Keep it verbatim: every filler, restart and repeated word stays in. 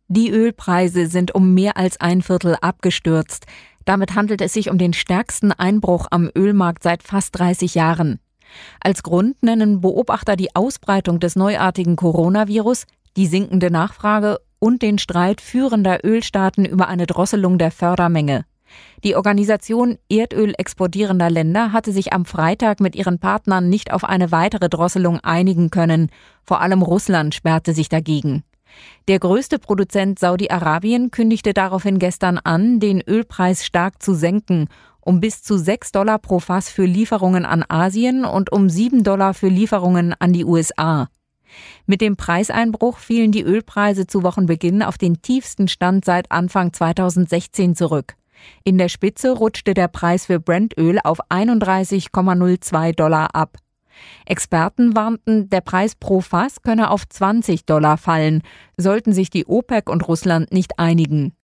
Die Ölpreise sind um mehr als ein Viertel abgestürzt. Damit handelt es sich um den stärksten Einbruch am Ölmarkt seit fast dreißig Jahren. Als Grund nennen Beobachter die Ausbreitung des neuartigen Coronavirus, die sinkende Nachfrage und den Streit führender Ölstaaten über eine Drosselung der Fördermenge. Die Organisation Erdöl exportierender Länder hatte sich am Freitag mit ihren Partnern nicht auf eine weitere Drosselung einigen können. Vor allem Russland sperrte sich dagegen. Der größte Produzent Saudi-Arabien kündigte daraufhin gestern an, den Ölpreis stark zu senken, um bis zu sechs Dollar pro Fass für Lieferungen an Asien und um sieben Dollar für Lieferungen an die U S A. Mit dem Preiseinbruch fielen die Ölpreise zu Wochenbeginn auf den tiefsten Stand seit Anfang zweitausendsechzehn zurück. In der Spitze rutschte der Preis für Brent-Öl auf einunddreißig Komma null zwei Dollar ab. Experten warnten, der Preis pro Fass könne auf zwanzig Dollar fallen, sollten sich die OPEC und Russland nicht einigen.